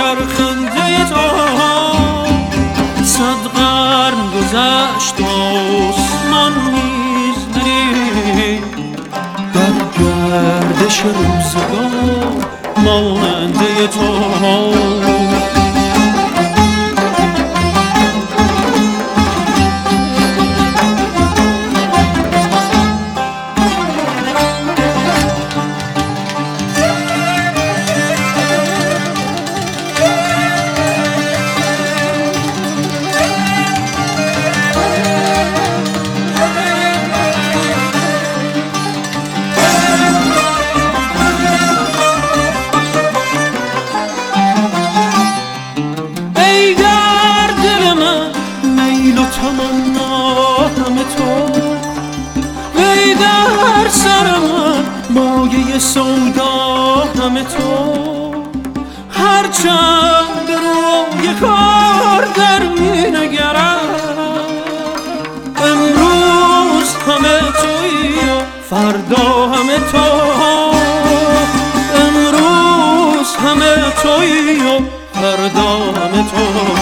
بر خنده تو. 100 قرن گذشت آسمان نیز ندید در گردش روزگار ماننده تو. وی در سر من مایه سودانم تو. هرچند به روی کار در می نگرم، امروز همه تویی و فردا همه تو. امروز همه تویی و فردا همه تو.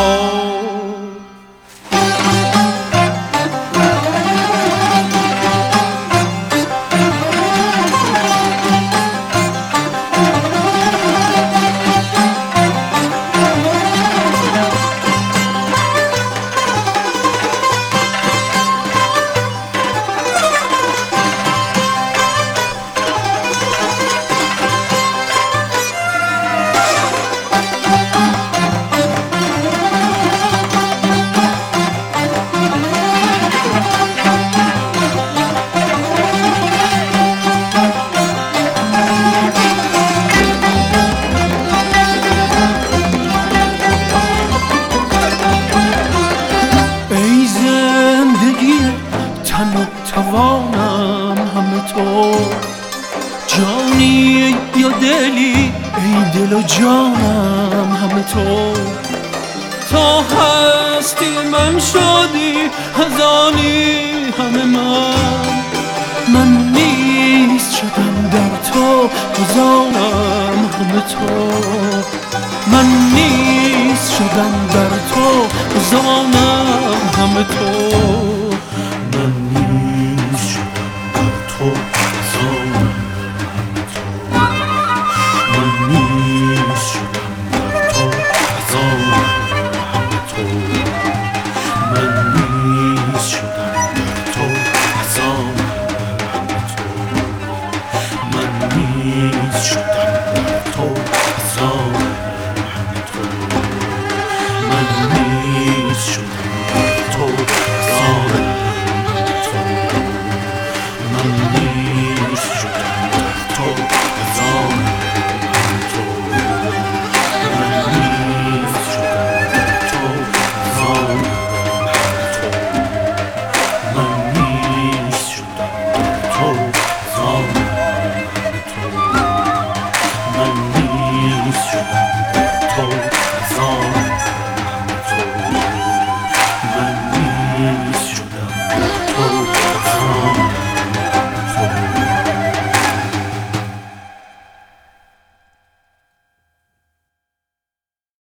تن و توانم همه تو. جانی یا دلی، ای دل و جانم همه تو. تا هستی من شدی هزانی همه من نیست شدم در تو هزانم همه تو. من نیست شدم در تو هزانم همه تو.